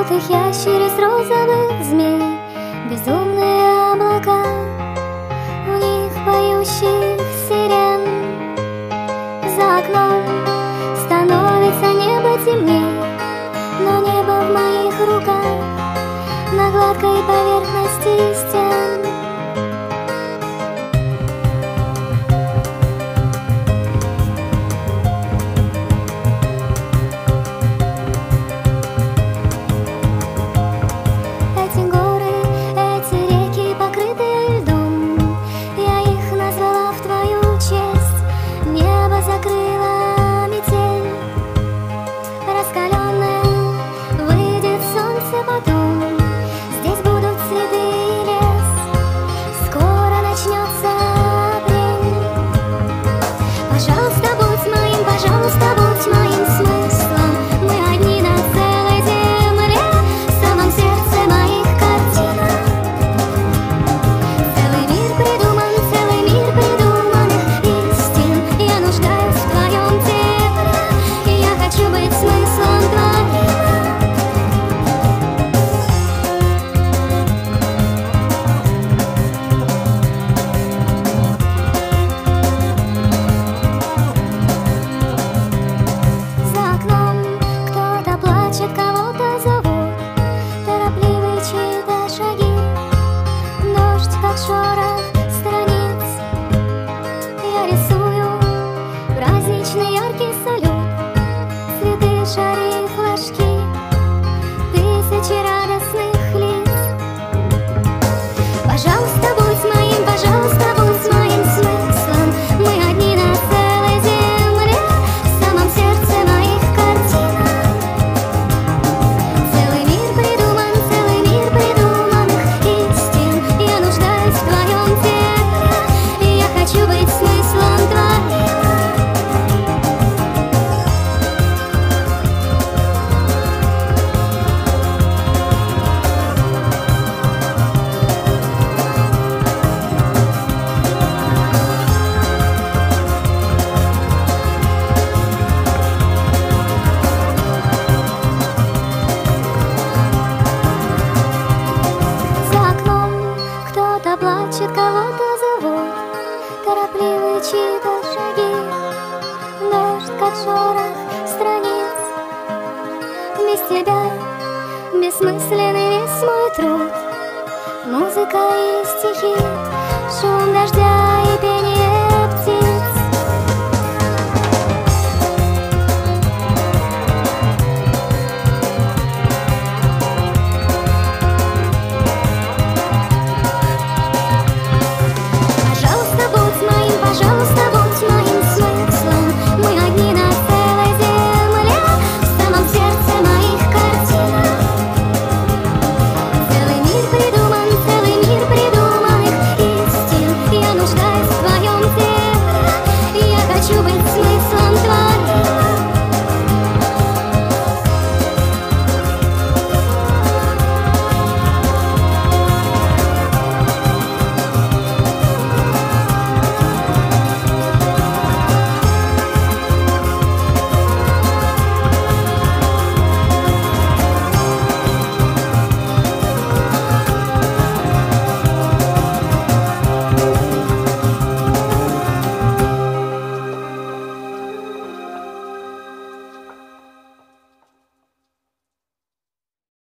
желтых ящериц, розовых змей, безумные облака, в них поющих сирен. За окном становится небо темней, но небо в моих руках, на гладкой поверхности стен. Эти горы, эти реки, покрытые льдом, я их назвала в твою честь. Небо закрыла метель раскаленная, выйдет солнце потом. Здесь будут цветы и лес, скоро начнется апрель. Пожалуйста, будь моим, пожалуйста, будь моим смыслом. Мы одни на целой земле, в самом сердце моих картинок. Целый мир придуманных истин. Я нуждаюсь в твоем тепле, и я хочу быть смыслом твоим. За окном кто-то плачет, кого-то зовут, торопливые чьи-то шаги. Дождь, как шорох страниц, я рисую праздничный яркий салют, цветы, шары, флажки, тысячи радостных лиц. Пожалуйста, будь моим, пожалуйста, будь моим смыслом. Мы одни на целой земле, в самом сердце моих картинок. Целый мир придуманных истин. Я нуждаюсь в твоем тепле, и я хочу быть смыслом твоим. За окном кто-то плачет, кого-то зовут, торопливые чьи-то шаги. Дождь, как шорох страниц. Без тебя бессмысленный весь мой труд. Музыка и стихи, шум дождя